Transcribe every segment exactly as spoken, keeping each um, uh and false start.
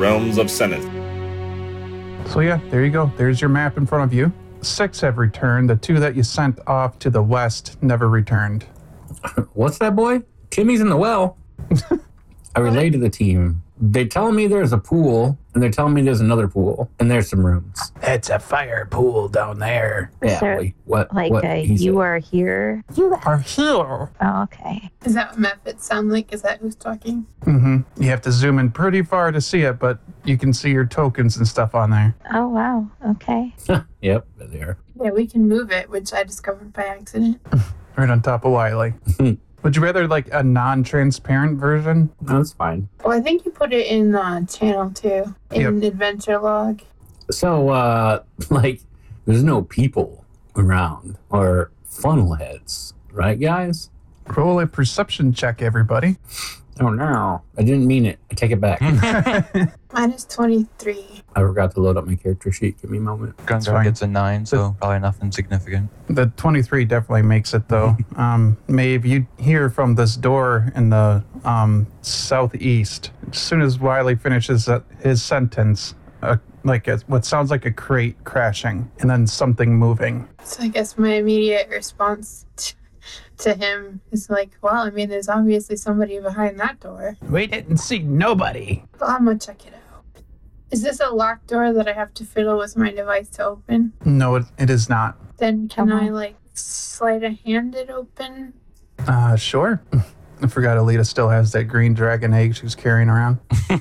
realms of Senate. So yeah, there you go. There's your map in front of you. Six have returned. The two that you sent off to the west never returned. What's that, boy? Timmy's in the well. I relay to the team. They're telling me there's a pool, and they're telling me there's another pool, and there's some rooms. It's a fire pool down there. Is Yeah, there, wait, what? like what a he you said. are here? You are here. Oh, okay. Is that what Mephits sound like? Is that who's talking? Mm-hmm. You have to zoom in pretty far to see it, but you can see your tokens and stuff on there. Oh, wow. Okay. Yep, there. Yeah, we can move it, which I discovered by accident. Right on top of Wiley. Would you rather like a non-transparent version? That's fine. Well, I think you put it in uh, channel two, in adventure log. So, uh, like, there's no people around or funnel heads, right, guys? Roll a perception check, everybody. Oh, no. I didn't mean it. I take it back. Minus twenty-three. I forgot to load up my character sheet. Give me a moment. That's Gungar fine. gets a nine, so probably nothing significant. The twenty-three definitely makes it, though. um, Maeve, you hear from this door in the um, southeast. As soon as Wiley finishes uh, his sentence, uh, like a, what sounds like a crate crashing, and then something moving. So I guess my immediate response t- to him is like, well, I mean, there's obviously somebody behind that door. We didn't see nobody. Well, I'm gonna check it out. Is this a locked door that I have to fiddle with my device to open? No, it, it is not. Then can Come I, on. like, sleight of hand it open? Uh, sure. I forgot Alita still has that green dragon egg she's carrying around.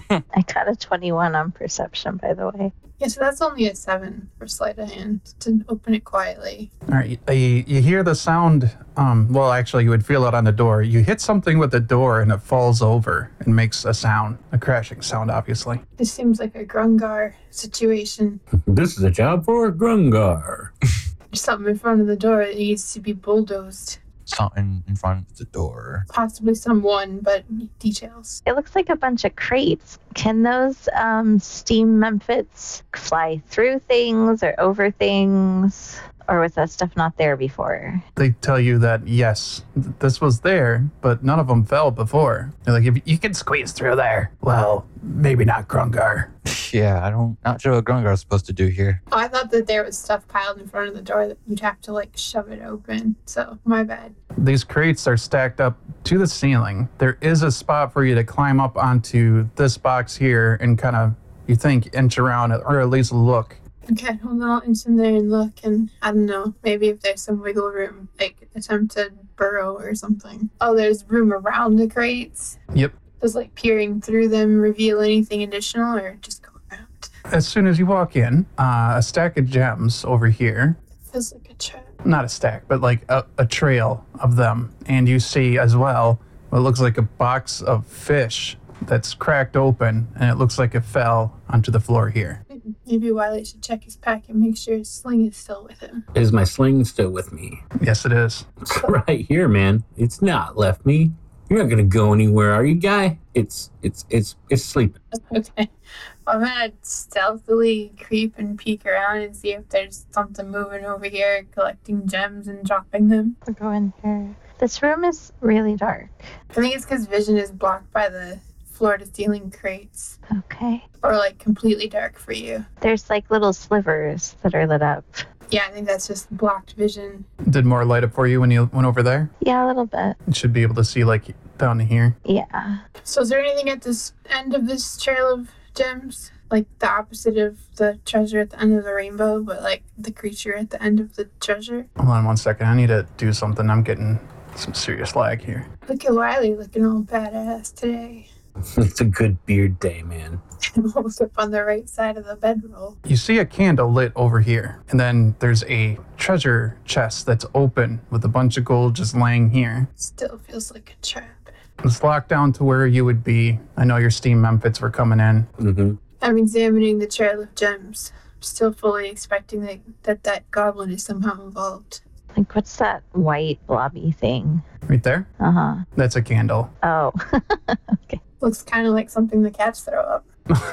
I got a twenty-one on perception, by the way. Yeah, so that's only a seven for sleight of hand to open it quietly. All right, you, you hear the sound. Um, well, actually, you would feel it on the door. You hit something with the door, and it falls over and makes a sound, a crashing sound, obviously. This seems like a Grungar situation. This is a job for Grungar. There's something in front of the door that needs to be bulldozed. Something in front of the door. Possibly someone, but details. It looks like a bunch of crates. Can those um, steam memphits fly through things or over things? Or was that stuff not there before? They tell you that, yes, th- this was there, but none of them fell before. They're like, if you can squeeze through there, well, maybe not Grungar. Yeah, I don't, not sure what Grungar is supposed to do here. Oh, I thought that there was stuff piled in front of the door that you'd have to, like, shove it open. So, my bad. These crates are stacked up to the ceiling. There is a spot for you to climb up onto this box here and kind of, you think, inch around it, or at least look. Okay, hold on, I'll inch in there and look, and I don't know, maybe if there's some wiggle room, like, attempt to burrow or something. Oh, there's room around the crates? Yep. Does, like, peering through them reveal anything additional, or just go around? As soon as you walk in, uh, a stack of gems over here. Feels like a trap. Not a stack, but like a, a trail of them. And you see as well what looks like a box of fish that's cracked open, and it looks like it fell onto the floor here. Maybe Wiley should check his pack and make sure his sling is still with him. Is my sling still with me? Yes, it is. It's right here, man. It's not left me. You're not gonna go anywhere, are you, guy? It's it's it's it's sleeping. Okay. I'm gonna stealthily creep and peek around and see if there's something moving over here, collecting gems and dropping them. We're going here. This room is really dark. I think it's because vision is blocked by the floor to ceiling crates. Okay. Or like completely dark for you. There's like little slivers that are lit up. Yeah, I think that's just blocked vision. Did more light up for you when you went over there? Yeah, a little bit. You should be able to see like down to here. Yeah. So is there anything at this end of this trail of gems? Like the opposite of the treasure at the end of the rainbow, but like the creature at the end of the treasure? Hold on one second. I need to do something. I'm getting some serious lag here. Look at Wiley looking all badass today. It's a good beard day, man. Almost up on the right side of the bedroll. You see a candle lit over here, and then there's a treasure chest that's open with a bunch of gold just laying here. Still feels like a trap. It's locked down to where you would be. I know your steam memphits were coming in. Mm-hmm. I'm examining the trail of gems. I'm still fully expecting that, that that goblin is somehow involved. Like, what's that white blobby thing? Right there? Uh-huh. That's a candle. Oh. Okay. Looks kind of like something the cats throw up.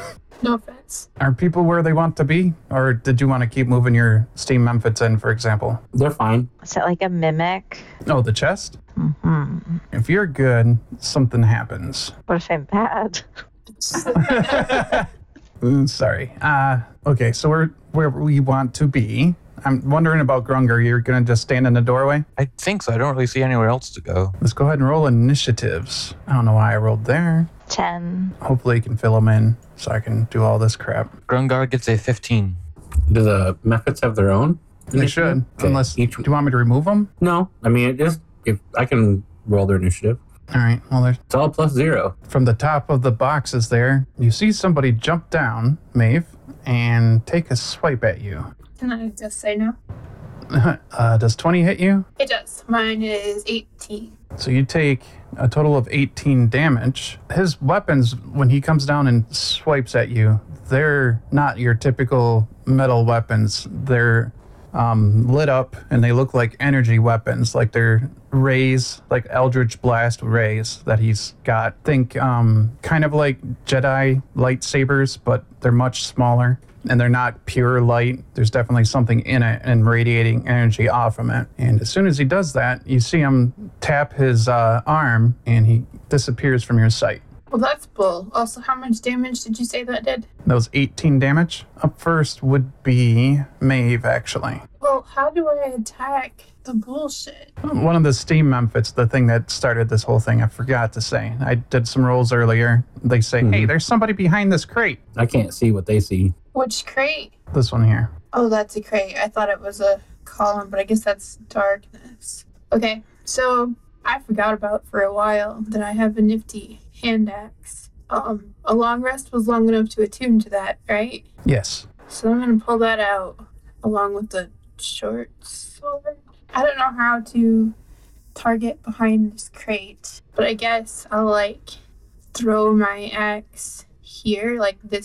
No offense. Are people where they want to be? Or did you want to keep moving your steam memphits in, for example? They're fine. Is that like a mimic? Oh, the chest? Mm-hmm. If you're good, something happens. What if I'm bad? Mm, sorry. Uh, okay, so we're where we want to be. I'm wondering about Grungar. You're going to just stand in the doorway? I think so. I don't really see anywhere else to go. Let's go ahead and roll initiatives. I don't know why I rolled there. ten. Hopefully you can fill them in so I can do all this crap. Grungar gets a fifteen. Do the methods have their own? They should. Okay. Unless, Each- do you want me to remove them? No, I mean, it just, if I can roll their initiative. All right, well, there's It's all plus zero. from the top of the boxes there, you see somebody jump down, Maeve, and take a swipe at you. Can I just say no? uh, does twenty hit you? It does. Mine is eighteen. So you take a total of eighteen damage. His weapons, when he comes down and swipes at you, they're not your typical metal weapons. They're um, lit up and they look like energy weapons, like they're rays, like Eldritch Blast rays that he's got. Think um, kind of like Jedi lightsabers, but they're much smaller. And they're not pure light. There's definitely something in it and radiating energy off from it. And as soon as he does that, you see him tap his uh, arm and he disappears from your sight. Well, that's bull. Also, how much damage did you say that did? That was eighteen damage. Up first would be Maeve, actually. Well, how do I attack the bullshit? One of the steam memphits, the thing that started this whole thing, I forgot to say. I did some rolls earlier. They say, Mhm. hey, there's somebody behind this crate. I can't see what they see. Which crate? This one here. Oh, that's a crate. I thought it was a column, but I guess that's darkness. Okay, so I forgot about for a while that I have a nifty hand axe. Um, a long rest was long enough to attune to that, right? Yes. So I'm gonna pull that out along with the short sword. I don't know how to target behind this crate, but I guess I'll like throw my axe here, like this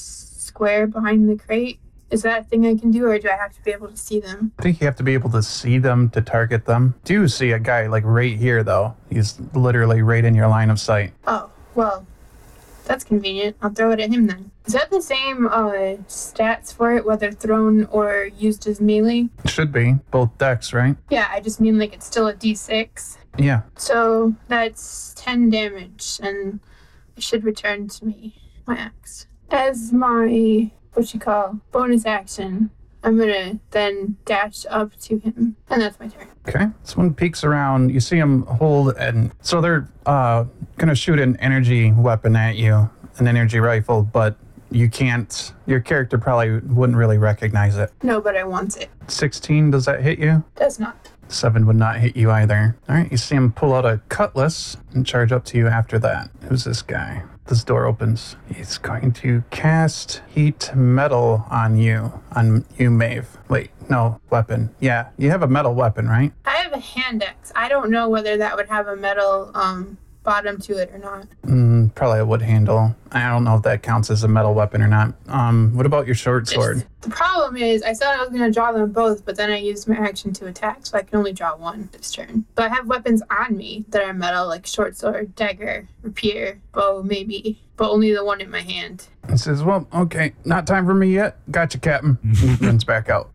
square behind the crate. Is that a thing I can do, or do I have to be able to see them? I think you have to be able to see them to target them. Do you see a guy like right here, though? He's literally right in your line of sight. Oh, well, that's convenient. I'll throw it at him then. Is that the same uh, stats for it, whether thrown or used as melee? Should be. Both decks, right? Yeah, I just mean like it's still a d six. Yeah. So that's ten damage, and it should return to me my axe. As my, what you call, bonus action, I'm gonna then dash up to him, and that's my turn. Okay. So one peeks around, you see him hold, and so they're uh, gonna shoot an energy weapon at you, an energy rifle, but you can't, your character probably wouldn't really recognize it. No, but I want it. sixteen, does that hit you? Does not. Seven would not hit you either. All right, you see him pull out a cutlass and charge up to you after that. Who's this guy? This door opens. He's going to cast heat metal on you, on you, Maeve. Wait, no, weapon. Yeah, you have a metal weapon, right? I have a hand axe. I don't know whether that would have a metal um bottom to it or not. Mm, probably a wood handle. I don't know if that counts as a metal weapon or not. Um, what about your short sword? It's- the problem is, I said I was going to draw them both, but then I used my action to attack, so I can only draw one this turn. But I have weapons on me that are metal, like short sword, dagger, rapier, bow, maybe, but only the one in my hand. He says, well, okay, not time for me yet. Gotcha, Captain. Runs back out.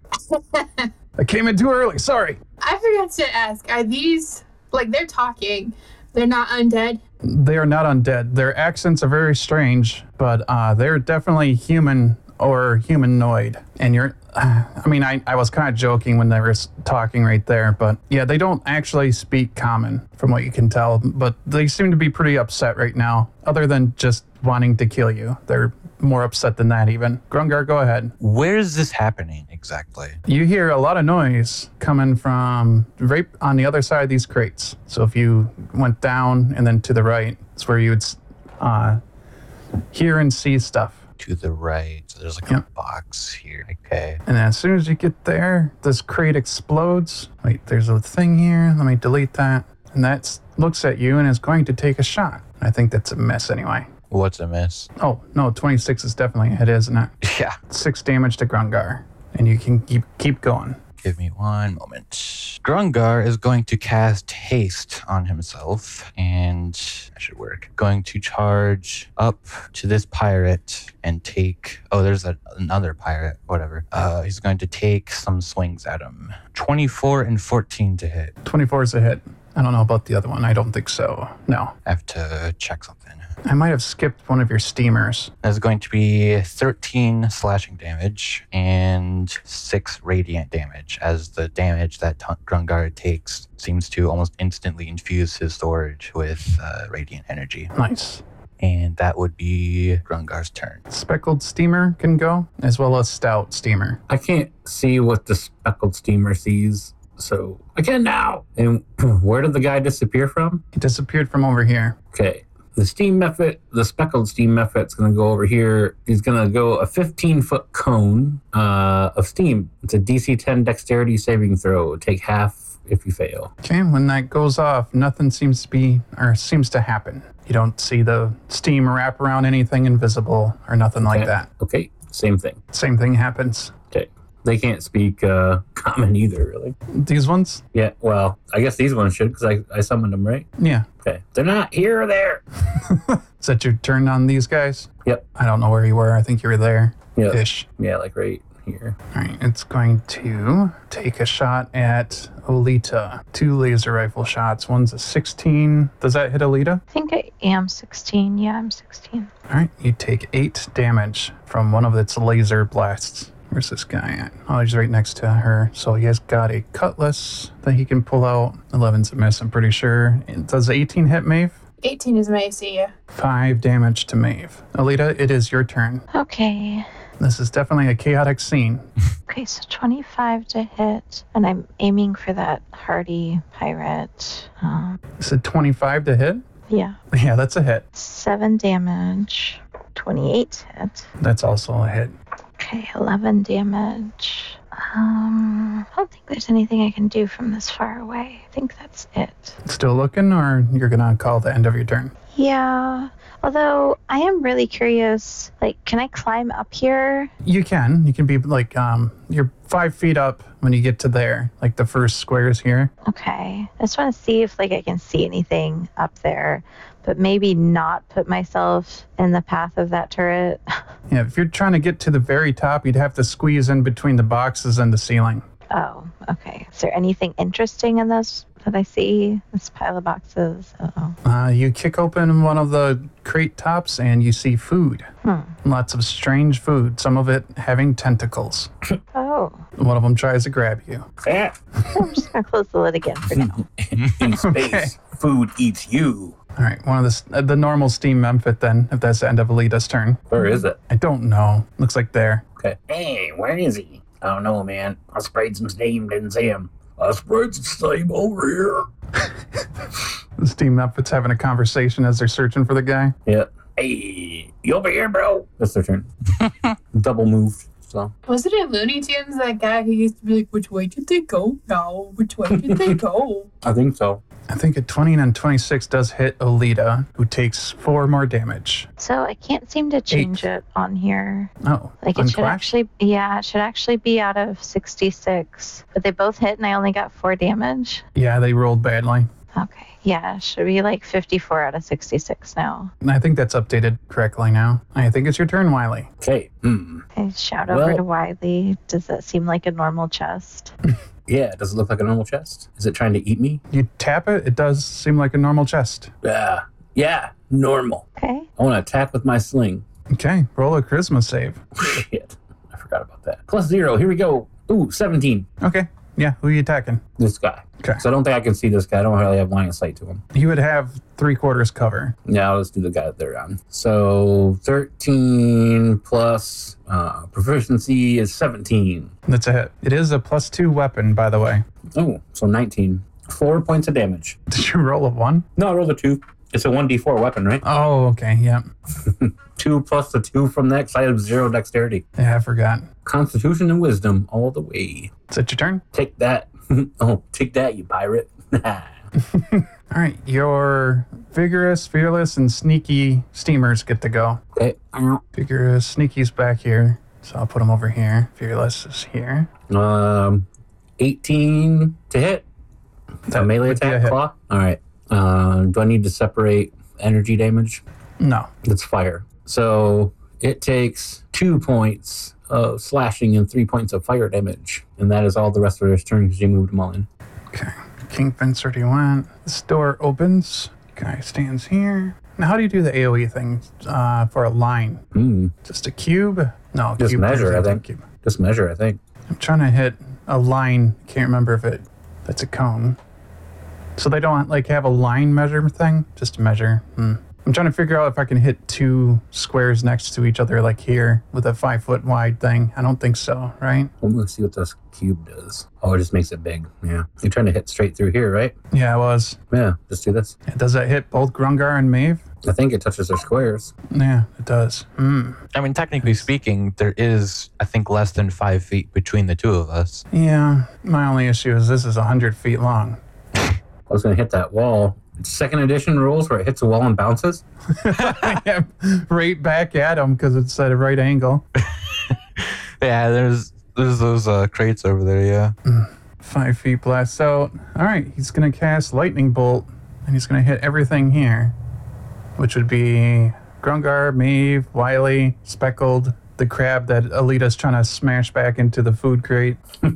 I came in too early, sorry. I forgot to ask, are these, like, they're talking, they're not undead? They are not undead. Their accents are very strange, but uh, they're definitely human or humanoid. And you're, uh, I mean, I, I was kind of joking when they were s- talking right there, but yeah, they don't actually speak common from what you can tell, but they seem to be pretty upset right now, other than just wanting to kill you. They're more upset than that even. Grungar, go ahead. Where is this happening exactly? You hear a lot of noise coming from right on the other side of these crates. So if you went down and then to the right, it's where you would uh, hear and see stuff. To the right. So there's like Yep. a box here. Okay. And as soon as you get there, this crate explodes. Wait, there's a thing here. Let me delete that. And that looks at you and is going to take a shot. I think that's a miss anyway. What's a miss? Oh, no, twenty-six is definitely a hit, isn't it? Yeah. Six damage to Grungar. And you can keep keep going. Give me one moment. Grungar is going to cast haste on himself, and that should work. Going to charge up to this pirate and take. Oh, there's a, another pirate. Whatever. Uh, he's going to take some swings at him. twenty-four and fourteen to hit. twenty-four is a hit. I don't know about the other one. I don't think so. No. I have to check something. I might have skipped one of your steamers. That's going to be thirteen slashing damage and six radiant damage, as the damage that T- Grungar takes seems to almost instantly infuse his sword with uh, radiant energy. Nice. And that would be Grungar's turn. Speckled steamer can go, as well as stout steamer. I can't see what the speckled steamer sees, so I can now. And where did the guy disappear from? He disappeared from over here. Okay. The steam method, the speckled steam method's going to go over here. He's going to go a fifteen-foot cone uh, of steam. It's a D C ten dexterity saving throw. Take half if you fail. Okay, when that goes off, nothing seems to be, or seems to happen. You don't see the steam wrap around anything invisible or nothing like Okay. that. Okay, same thing. Same thing happens. Okay. They can't speak uh, common either, really. These ones? Yeah, well, I guess these ones should because I, I summoned them, right? Yeah. Okay. They're not here or there. Is that your turn on these guys? Yep. I don't know where you were. I think you were there. Yep. Ish. Yeah, like right here. All right, it's going to take a shot at Olita. Two laser rifle shots. One's a sixteen. Does that hit Olita? I think I am sixteen. Yeah, I'm sixteen. All right, you take eight damage from one of its laser blasts. Where's this guy at? Oh, he's right next to her. So he has got a cutlass that he can pull out. eleven's a miss, I'm pretty sure. Does eighteen hit Maeve? eighteen is my A C, yeah. Five damage to Maeve. Alita, it is your turn. Okay. This is definitely a chaotic scene. Okay, so twenty-five to hit, and I'm aiming for that hardy pirate. Um, Is it twenty-five to hit? yeah, Yeah, that's a hit. seven damage. twenty-eight hit. That's also a hit. Okay, eleven damage. Um, I don't think there's anything I can do from this far away. I think that's it. Still looking, or you're gonna call the end of your turn? Yeah. Although I am really curious, like, can I climb up here? You can. You can be like, um, you're five feet up when you get to there, like the first squares here. Okay. I just want to see if, like, I can see anything up there, but maybe not put myself in the path of that turret. Yeah, if you're trying to get to the very top, you'd have to squeeze in between the boxes and the ceiling. Oh, okay. Is there anything interesting in those that I see? This pile of boxes. Oh. Uh, you kick open one of the crate tops and you see food. Hmm. Lots of strange food, some of it having tentacles. Oh. One of them tries to grab you. Yeah. I'm just going to close the lid again for now. In space, Okay. food eats you. All right, one of the, s- uh, the normal steam Memphit then, if that's the end of Alita's turn. Where is it? I don't know. Looks like there. Okay. Hey, where is he? I don't know, man. I sprayed some steam, didn't see him. I sprayed some steam over here. The steam Memphit's having a conversation as they're searching for the guy. Yeah. Hey, you over here, bro? That's their turn. Double moved. So Was it in Looney Tunes, that guy who used to be like, which way did they go now? Which way did they go? I think so. I think a twenty and twenty-six does hit Olita, who takes four more damage. So I can't seem to change it on here. Oh, Like, it should unclash? actually, yeah, it should actually be out of sixty-six. But they both hit and I only got four damage. Yeah, they rolled badly. Okay. Yeah, it should be like fifty-four out of sixty-six now. And I think that's updated correctly now. I think it's your turn, Wiley. Okay. Hmm. I shout over Well- to Wiley. Does that seem like a normal chest? Yeah, does it look like a normal chest? Is it trying to eat me? You tap it, it does seem like a normal chest. Yeah. Yeah, normal. Okay. I want to attack with my sling. Okay, roll a charisma save. Shit. I forgot about that. Plus zero. Here we go. Ooh, seventeen. Okay, yeah, who are you attacking? This guy. Okay. So I don't think I can see this guy. I don't really have line of sight to him. You would have three quarters cover. Yeah, let's do the guy that they're on. So thirteen plus uh, proficiency is seventeen. That's a hit. It is a plus two weapon, by the way. Oh, so nineteen. Four points of damage. Did you roll a one? No, I rolled a two. It's a one d four weapon, right? Oh, okay, yeah. Two plus the two from that, 'cause I have zero dexterity. Yeah, I forgot. Constitution and wisdom all the way. Is it your turn? Take that. Oh, take that, you pirate. All right, your vigorous, fearless, and sneaky steamers get to go. Okay. Vigorous, sneaky's back here, so I'll put him over here. Fearless is here. Um, eighteen to hit. That A melee would be a attack, hit. claw. All right. Uh, do I need to separate energy damage? No. It's fire. So it takes two points of slashing and three points of fire damage, and that is all the rest of his turn because you moved them all in. Okay. King Vince already went. This door opens. Guy stands here. Now, how do you do the AoE thing uh, for a line? Mm. Just a cube? No, Just cube measure, turns I into think. a cube. Just measure, I think. I'm trying to hit a line. Can't remember if it. That's a cone. So they don't like have a line measure thing? Just to measure. Hmm. I'm trying to figure out if I can hit two squares next to each other, like here, with a five foot wide thing. I don't think so, right? Well, let's see what this cube does. Oh, it just makes it big. Yeah. You're trying to hit straight through here, right? Yeah, it was. Yeah, just do this. Does that hit both Grungar and Maeve? I think it touches their squares. Yeah, it does. Hmm. I mean, technically speaking, there is, I think, less than five feet between the two of us. Yeah, my only issue is this is one hundred feet long. I was going to hit that wall. It's second edition rules where it hits a wall and bounces. Yeah, right back at him because it's at a right angle. Yeah, there's there's those uh, crates over there, yeah. Five feet blast out. All right, he's going to cast Lightning Bolt, and he's going to hit everything here, which would be Grungar, Maeve, Wily, Speckled, the crab that Alita's trying to smash back into the food crate.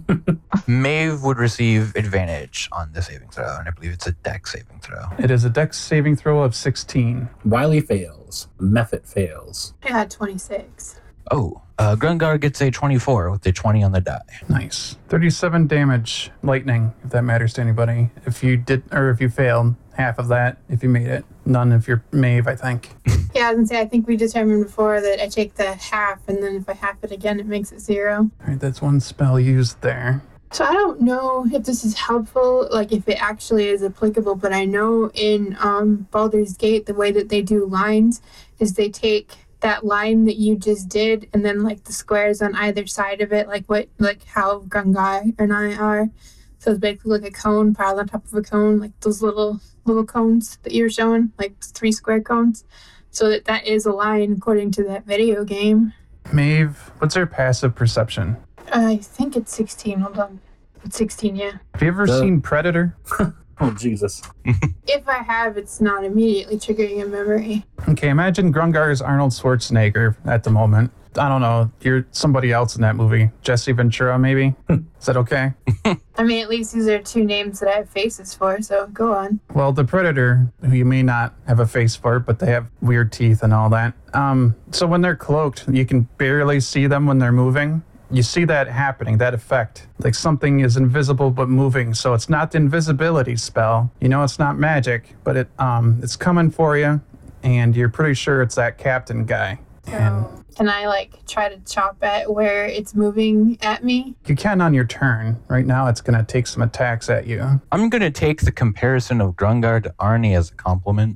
Maeve would receive advantage on the saving throw, and I believe it's a dex saving throw. It is a dex saving throw of sixteen. Wiley fails. Mephit fails. I got twenty-six. Oh, uh, Grungar gets a twenty-four with a twenty on the die. Nice. thirty-seven damage lightning, if that matters to anybody. If you did, or if you failed, half of that if you made it. None if you're Maeve, I think. Yeah, I was gonna say, I think we determined before that I take the half, and then if I half it again, it makes it zero. All right, that's one spell used there. So I don't know if this is helpful, like if it actually is applicable, but I know in um, Baldur's Gate, the way that they do lines is they take that line that you just did, and then like the squares on either side of it, like what, like how Grungai and I are. So it's basically like a cone piled on top of a cone, like those little little cones that you were showing, like three square cones. So that that is a line according to that video game. Maeve, what's her passive perception? I think it's sixteen. Hold on, it's sixteen. Yeah. Have you ever The- seen Predator? Oh, Jesus. If I have, it's not immediately triggering a memory. Okay, imagine Grungar is Arnold Schwarzenegger at the moment. I don't know, you're somebody else in that movie. Jesse Ventura, maybe? Is that okay? I mean, at least these are two names that I have faces for, so go on. Well, the Predator, who you may not have a face for, but they have weird teeth and all that. Um, so when they're cloaked, you can barely see them when they're moving. You see that happening, that effect. Like something is invisible but moving. So it's not the invisibility spell. You know it's not magic, but it um it's coming for you, and you're pretty sure it's that captain guy. And So, can I, like, try to chop at where it's moving at me? you can on your turn. Right now it's going to take some attacks at you. I'm going to take the comparison of Grungar to Arnie as a compliment.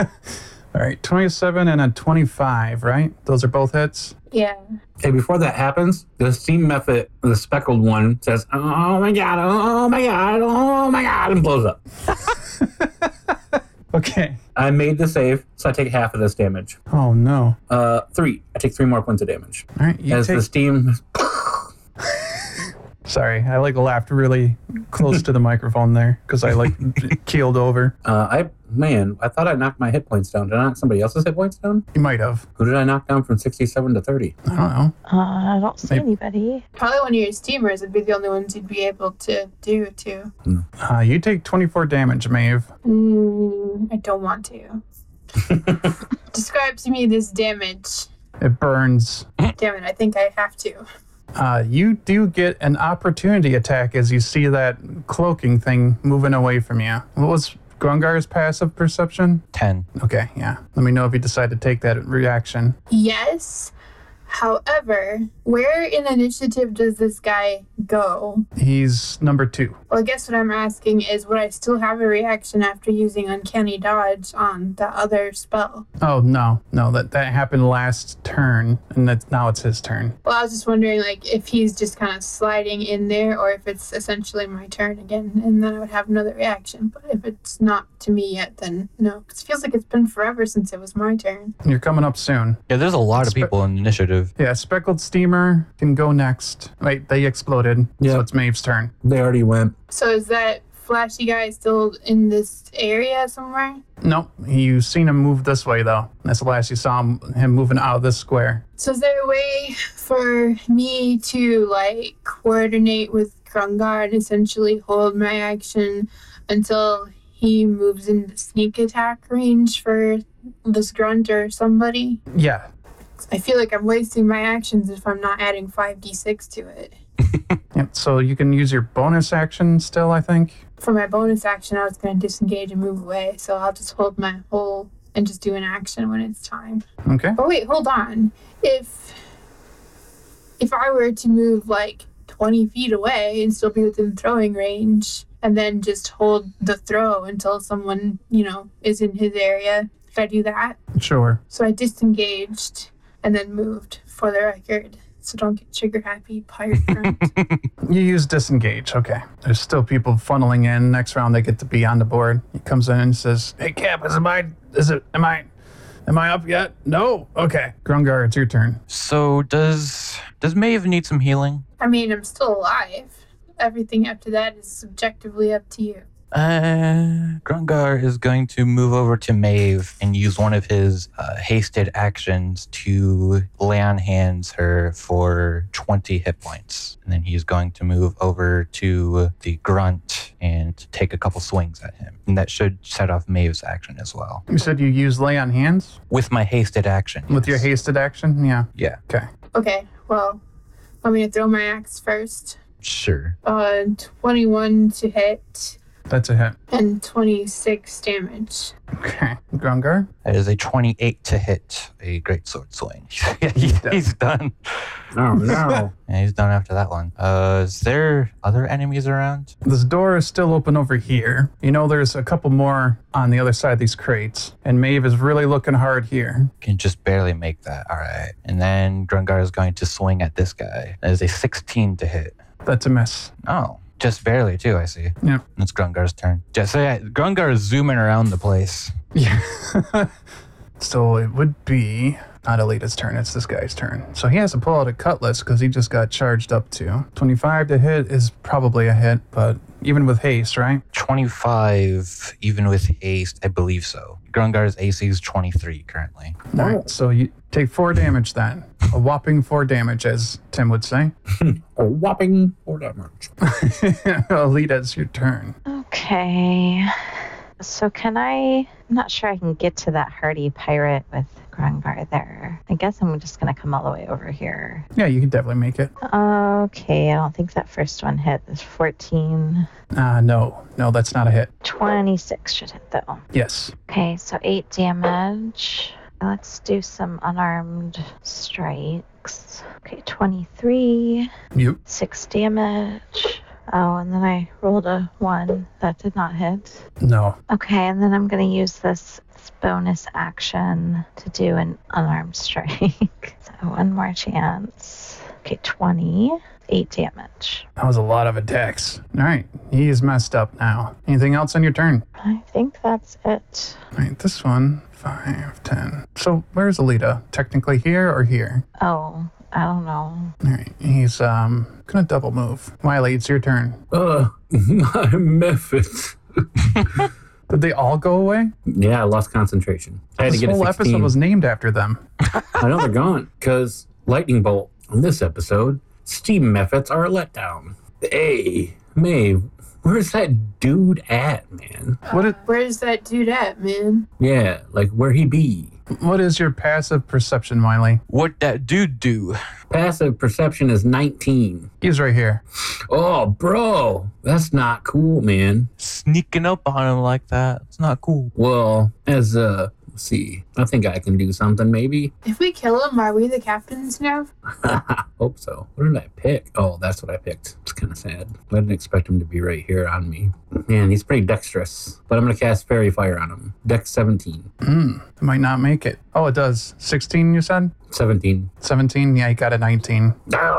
All right, twenty-seven and a twenty-five, right? Those are both hits? Yeah. Hey, before that happens, the Steam Mephit, the speckled one, says, oh my god, oh my god, oh my god, and blows up. Okay. I made the save, so I take half of this damage. Oh, no. Uh, three. I take three more points of damage. All right, you As take... the steam... Sorry, I like laughed really close to the microphone there because I like keeled over. Uh, I, man, I thought I knocked my hit points down. Did I knock somebody else's hit points down? You might have. Who did I knock down from sixty-seven to thirty? I don't know. Uh, I don't see Maybe- anybody. Probably one of your steamers would be the only ones you'd be able to do it to. Uh, you take twenty-four damage, Maeve. Mm, I don't want to. Describe to me this damage. It burns. Damn it, I think I have to. Uh, you do get an opportunity attack as you see that cloaking thing moving away from you. What was Grungar's passive perception? ten. Okay, yeah. Let me know if you decide to take that reaction. Yes. However, where in initiative does this guy go? He's number two. Well, I guess what I'm asking is, would I still have a reaction after using Uncanny Dodge on the other spell? Oh, no. No, that, that happened last turn, and that's, now it's his turn. Well, I was just wondering, like, if he's just kind of sliding in there, or if it's essentially my turn again, and then I would have another reaction. But if it's not to me yet, then no. 'Cause it feels like it's been forever since it was my turn. You're coming up soon. Yeah, there's a lot of Spe- people in initiative. Yeah, Speckled Steamer can go next. Wait, they exploded. Yeah. So it's Maeve's turn. They already went. So is that flashy guy still in this area somewhere? Nope. You've seen him move this way, though. That's the last you saw him, him moving out of this square. So is there a way for me to, like, coordinate with Grungar and essentially hold my action until he moves into sneak attack range for this grunt or somebody? Yeah. I feel like I'm wasting my actions if I'm not adding five d six to it. Yep. So you can use your bonus action still, I think. For my bonus action, I was going to disengage and move away, so I'll just hold my whole and just do an action when it's time. Okay. But wait, hold on. If if I were to move like twenty feet away and still be within throwing range, and then just hold the throw until someone, you know, is in his area, could I do that? Sure. So I disengaged and then moved, for the record. So don't get trigger happy, pirate grunt. You use disengage. Okay. There's still people funneling in. Next round, they get to be on the board. He comes in and says, "Hey, Cap, is it my, is it, am I, am I up yet? No? Okay. Grungar, it's your turn." So does does Maeve need some healing? I mean, I'm still alive. Everything after that is subjectively up to you. Uh, Grungar is going to move over to Maeve and use one of his uh, hasted actions to lay on hands her for twenty hit points. And then he's going to move over to the grunt and take a couple swings at him. And that should set off Maeve's action as well. You said you use lay on hands With my hasted action. with your yes. hasted action? Yeah. Yeah, Okay. Okay, well, want me to throw my axe first? sure. Uh, twenty-one to hit That's a hit. and twenty-six damage. Okay. Grungar? That is a twenty-eight to hit a great sword swing. He- he's done. Oh, no. Yeah, he's done after that one. Uh, is there other enemies around? This door is still open over here. You know, there's a couple more on the other side of these crates. And Maeve is really looking hard here. Can just barely make that. All right. And then Grungar is going to swing at this guy. That is a sixteen to hit. That's a miss. Oh, just barely too, I see. Yeah. It's Grungar's turn. Just so yeah, Grungar is zooming around the place. Yeah. So it would be not Alita's turn, it's this guy's turn. So he has to pull out a cutlass because he just got charged up to. twenty-five to hit is probably a hit, but even with haste, right? twenty-five, even with haste, I believe so. Grungar's A C is twenty-three currently. All right. So you take four damage then. A whopping four damage, as Tim would say. A whopping four damage. Alita, it's your turn. Okay. So can I... I'm not sure I can get to that hardy pirate with Grungar there. I guess I'm just going to come all the way over here. Yeah, you can definitely make it. Okay, I don't think that first one hit. It's fourteen. Uh, no. No, that's not a hit. twenty-six should hit, though. Yes. Okay, so eight damage. Let's do some unarmed strikes. Okay, twenty-three. You. Six damage. Oh, and then I rolled a one. That did not hit. No. Okay, and then I'm going to use this, this bonus action to do an unarmed strike. So one more chance. Okay, twenty. Eight damage. That was a lot of attacks. All right. He is messed up now. Anything else on your turn? I think that's it. All right. This one, five, ten. So where's Alita? Technically here or here? Oh, I don't know. All right. He's um gonna double move. Wiley, it's your turn. Uh, my methods. Did they all go away? Yeah, I lost concentration. I had This to get whole a sixteen. episode was named after them. I know they're gone because lightning bolt. On this episode, steam methods are a letdown. Hey, Maeve, where's that dude at, man? What is, Where's that dude at, man? Yeah, like where he be? what is your passive perception, Wiley? What that dude do? Passive perception is nineteen. He's right here. Oh, bro, that's not cool, man. Sneaking up on him like that. It's not cool. Well, as uh, let's see, I think I can do something maybe. If we kill him, are we the captains now? Hope so. What did I pick? Oh, that's what I picked. It's kind of sad. I didn't expect him to be right here on me. Man, he's pretty dexterous. But I'm going to cast Fairy Fire on him. Dex seventeen. Hmm. It might not make it. Oh, it does. sixteen, you said? seventeen. seventeen? Yeah, you got a nineteen.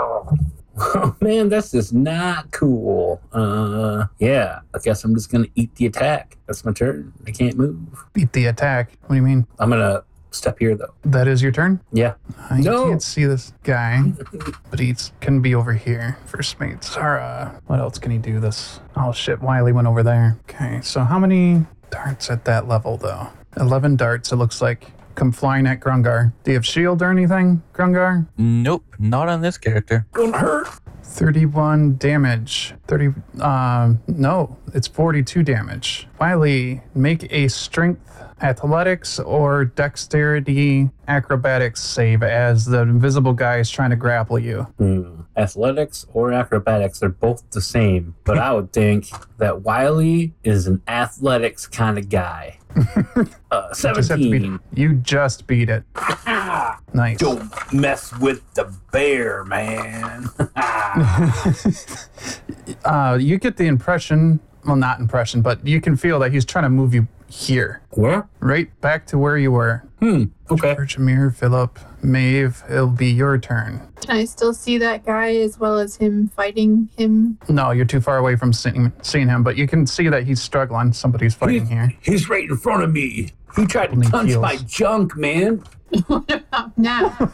Oh, man, that's just not cool. Uh, yeah, I guess I'm just going to eat the attack. That's my turn. I can't move. Beat the attack. What do you mean? I'm going to step here, though. That is your turn? Yeah. I No. can't see this guy, but he can be over here. First mate Zara. What else can he do this? Oh shit, Wiley went over there. Okay, so how many darts at that level though? eleven darts, it looks like. Come flying at Grungar. Do you have shield or anything, Grungar? Nope, not on this character. Gonna hurt. thirty-one damage. thirty, um, no, it's forty-two damage. Wiley, make a strength, athletics, or dexterity acrobatics save as the invisible guy is trying to grapple you. Hmm. Athletics or acrobatics, they're both the same. But I would think that Wiley is an athletics kind of guy. uh, Just have to beat seventeen. it. You just beat it. Nice. Don't mess with the bear, man. uh, you get the impression, well, not impression, but you can feel that he's trying to move you here, Where? right back to where you were. Hmm. Okay. George, Amir, Philip, Maeve, it'll be your turn. Can I still see that guy as well as him fighting him? No, you're too far away from seeing, seeing him, but you can see that he's struggling. Somebody's fighting here. He's right in front of me. He tried to Only punch heals. my junk, man. What about now?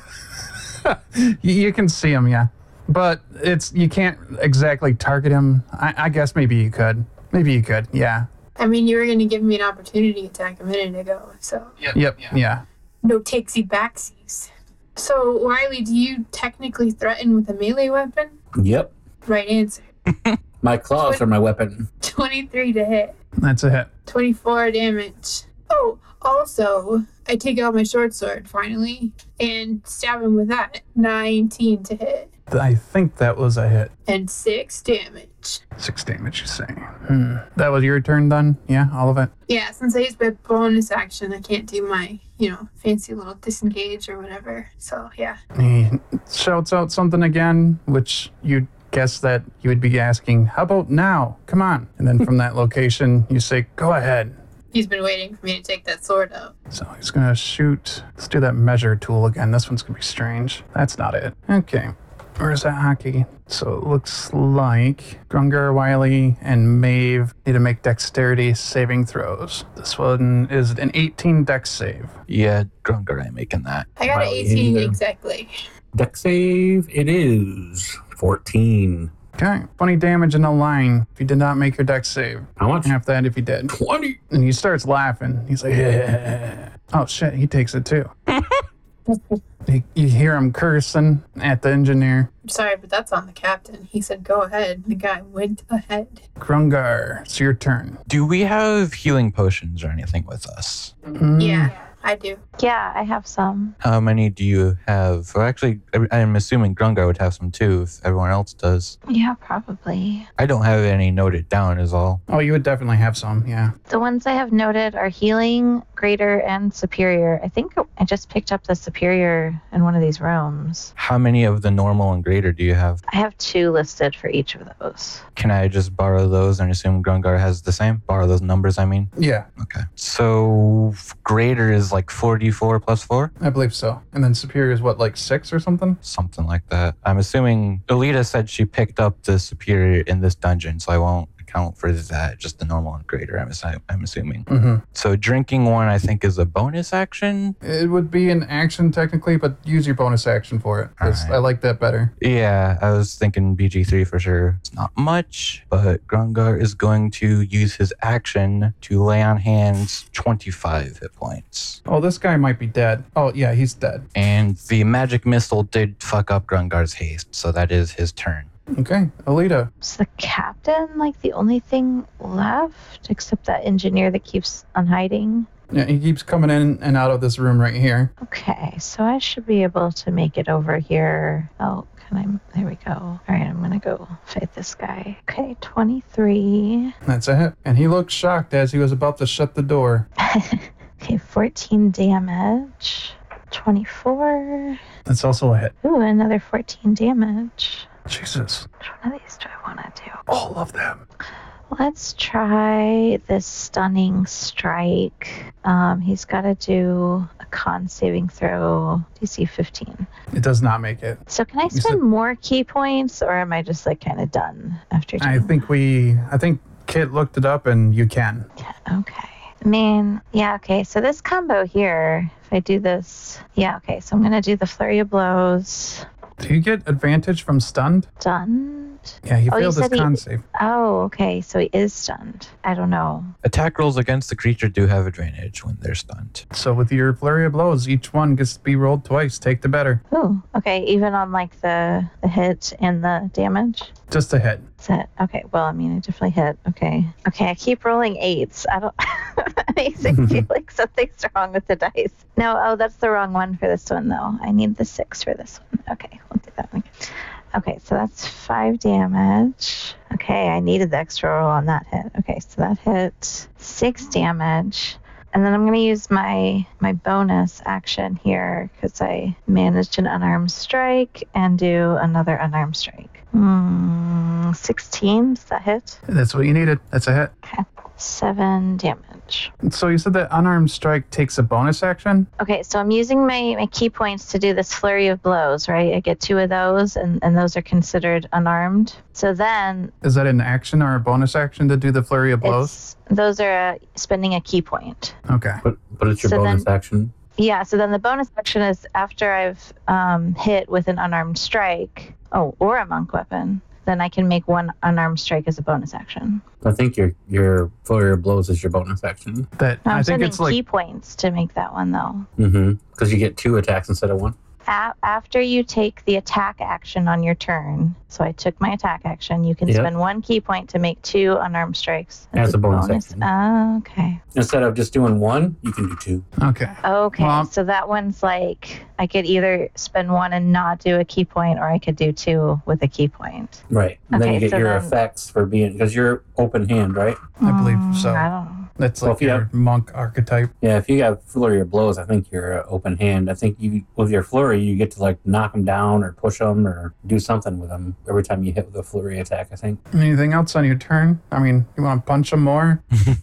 You, you can see him, yeah. But it's you can't exactly target him. I, I guess maybe you could. Maybe you could, yeah. I mean, you were going to give me an opportunity attack a minute ago, so Yep, yeah. no takesy backsies. So, Wiley, do you technically threaten with a melee weapon? Yep. Right answer. My claws are my weapon. twenty-three to hit, That's a hit. twenty-four damage. Oh, also, I take out my short sword finally and stab him with that. nineteen to hit I think that was a hit. and six damage. Six damage, you say. Hmm. That was your turn done? Yeah, all of it? Yeah, since I used my bonus action, I can't do my, you know, fancy little disengage or whatever. So, yeah. He shouts out something again, which you'd guess that you would be asking, how about now? Come on. And then from that location, you say, go ahead. He's been waiting for me to take that sword out. So he's going to shoot. Let's do that measure tool again. This one's going to be strange. That's not it. Okay. Where's that hockey? So it looks like Grungar, Wiley, and Maeve need to make dexterity saving throws. This one is an eighteen dex save. Yeah, Grungar ain't making that. I got Wow, an eighteen either. exactly. Deck save it is. fourteen. Okay. twenty damage in a line if you did not make your dex save. How much? Half that if you did. twenty. And he starts laughing. He's like, yeah. Oh shit, he takes it too. you, you hear him cursing at the engineer. I'm sorry, but that's on the captain. He said, go ahead. The guy went ahead. Grungar, it's your turn. Do we have healing potions or anything with us? Mm, Yeah, I do. Yeah, I have some. How many do you have? Well, actually, I- I'm assuming Grungar would have some too if everyone else does. Yeah, probably. I don't have any noted down is all. Oh, you would definitely have some, yeah. The ones I have noted are healing, greater, and superior. I think I just picked up the superior in one of these rooms. How many of the normal and greater do you have? I have two listed for each of those. Can I just borrow those and assume Grungar has the same? Borrow those numbers, I mean? Yeah, Okay. So greater is like forty-four plus four? I believe so. And then superior is what, like six or something? Something like that. I'm assuming Alita said she picked up the superior in this dungeon, so I won't account for that. Just the normal and greater, I'm, assi- I'm assuming. Mm-hmm. So drinking one, I think, is a bonus action. It would be an action technically, but use your bonus action for it. 'cause Alright. I like that better. Yeah, I was thinking B G three for sure. It's not much, but Grungar is going to use his action to lay on hands twenty-five hit points. Oh, this guy might be dead. Oh, yeah, he's dead. And the magic missile did fuck up Grungar's haste, so that is his turn. Okay, Alita. Is the captain like the only thing left except that engineer that keeps on hiding? Yeah, he keeps coming in and out of this room right here. Okay, so I should be able to make it over here. Oh, can I? There we go. All right, I'm gonna go fight this guy. Okay, twenty-three. That's a hit. And he looked shocked as he was about to shut the door. Okay, fourteen damage. twenty-four. That's also a hit. Ooh, another fourteen damage. Jesus. Which one of these do I want to do? All of them. Let's try this stunning strike. Um, he's got to do a con saving throw, D C fifteen. It does not make it. So can I said- spend more key points, or am I just like kind of done after doing I think we, I think Kit looked it up and you can. that? Okay. I mean, yeah, okay. So this combo here, if I do this, yeah, okay. So I'm going to do the flurry of blows. Do you get advantage from stunned? Done. What? Yeah, he Oh, you failed his said he- con save. Oh, okay. So he is stunned. I don't know. Attack rolls against the creature do have advantage when they're stunned. So with your flurry of blows, each one gets to be rolled twice. Take the better. Ooh, okay. Even on like the the hit and the damage. Just a hit. That's it. Okay. Well, I mean, I definitely hit. Okay. Okay. I keep rolling eights. I don't. That makes me feel like something's wrong with the dice. No. Oh, that's the wrong one for this one, though. I need the six for this one. Okay. We'll do that one. Okay. So that's five damage. Okay. I needed the extra roll on that hit. Okay. So that hit six damage. And then I'm going to use my my bonus action here because I managed an unarmed strike and do another unarmed strike. Mm, sixteen, does that hit? That's what you needed. That's a hit. Okay. Seven damage. So you said that unarmed strike takes a bonus action? Okay, so I'm using my, my key points to do this flurry of blows, right? I get two of those, and, and those are considered unarmed. So then Is that an action or a bonus action to do the flurry of blows? it's, those are uh, spending a key point. Okay. But but it's your So bonus then- action. Yeah, so then the bonus action is after I've um, hit with an unarmed strike, oh, or a monk weapon, then I can make one unarmed strike as a bonus action. I think your your flurry of blows is your bonus action. That No, I'm I think spending it's like key points to make that one, though. Mm-hmm. Because you get two attacks instead of one. A- after you take the attack action on your turn, so I took my attack action, you can Yep. spend one key point to make two unarmed strikes. As a bonus action. Oh, okay. Instead of just doing one, you can do two. okay. Okay, Well- so that one's like, I could either spend one and not do a key point, or I could do two with a key point. Right. And then Okay, you get so your then- effects for being because you're open hand, right? I believe Mm, so. I don't know. That's Well, like if you your have- monk archetype. Yeah, if you have flurry of blows, I think you're uh, open hand. I think you with your flurry, you get to like knock them down or push them or do something with them every time you hit with a flurry attack. I think. Anything else on your turn? I mean, you want to punch him more?